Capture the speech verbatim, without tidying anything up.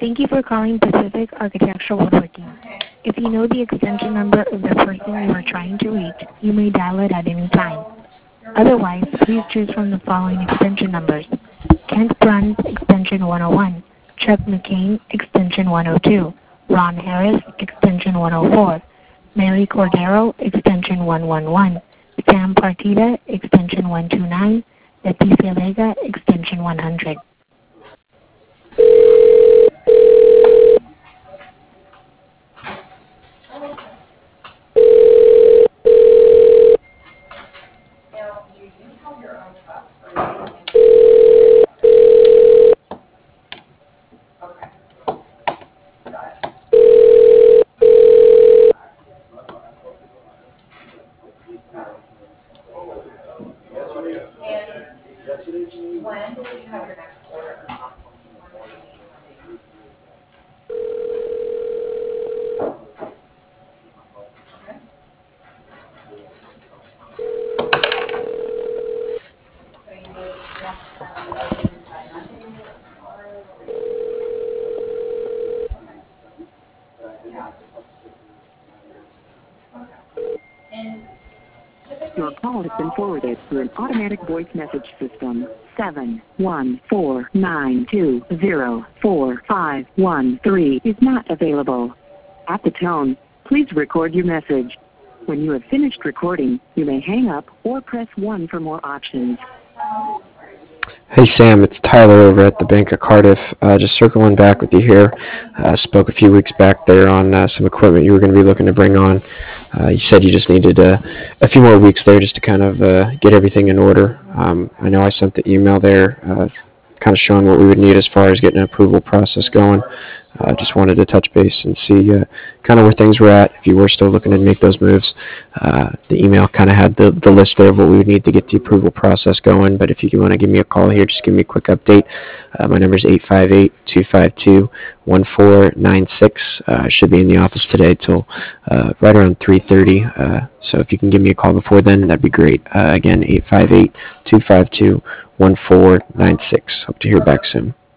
Thank you for calling Pacific Architectural Woodworking. If you know the extension number of the person you are trying to reach, you may dial it at any time. Otherwise, please choose from the following extension numbers: Kent Bruns, extension one oh one, Chuck McCain, extension one oh two, Ron Harris, extension one oh four, Mary Cordero, extension one one one, Sam Partida, extension one two nine, Leticia Vega, extension one hundred. Your call has been forwarded to an automatic voice message system. seven one four nine two zero four five one three is not available. At the tone, please record your message. When you have finished recording, you may hang up or press one for more options. Hey Sam, it's Tyler over at the Bank of Cardiff. Uh, just circling back with you here. Uh, spoke a few weeks back there on uh, some equipment you were going to be looking to bring on. Uh, you said you just needed uh, a few more weeks there just to kind of uh, get everything in order. Um, I know I sent the email there uh, kind of showing what we would need as far as getting an approval process going. I uh, just wanted to touch base and see uh, kind of where things were at, if you were still looking to make those moves. Uh, the email kind of had the, the list there of what we would need to get the approval process going, but if you want to give me a call here, just give me a quick update. Uh, my number is eight five eight, two five two, one four nine six. Uh, I should be in the office today till uh, right around three thirty, uh, so if you can give me a call before then, that'd be great. Uh, again, eight five eight, two five two, one four nine six. Hope to hear back soon.